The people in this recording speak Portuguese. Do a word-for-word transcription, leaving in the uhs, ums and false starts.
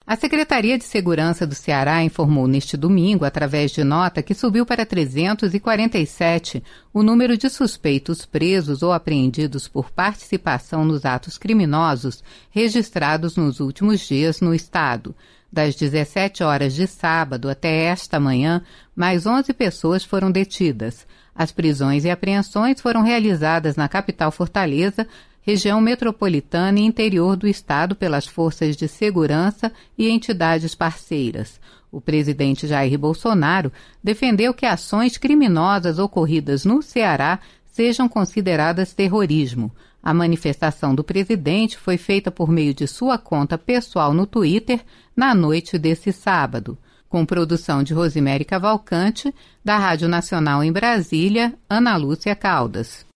A Secretaria de Segurança do Ceará informou neste domingo, através de nota, que subiu para trezentos e quarenta e sete o número de suspeitos presos ou apreendidos por participação nos atos criminosos registrados nos últimos dias no estado. Das dezessete horas de sábado até esta manhã, mais onze pessoas foram detidas. As prisões e apreensões foram realizadas na capital Fortaleza, região metropolitana e interior do estado pelas forças de segurança e entidades parceiras. O presidente Jair Bolsonaro defendeu que ações criminosas ocorridas no Ceará sejam consideradas terrorismo. A manifestação do presidente foi feita por meio de sua conta pessoal no Twitter na noite desse sábado. Com produção de Rosemary Cavalcante, da Rádio Nacional em Brasília, Ana Lúcia Caldas.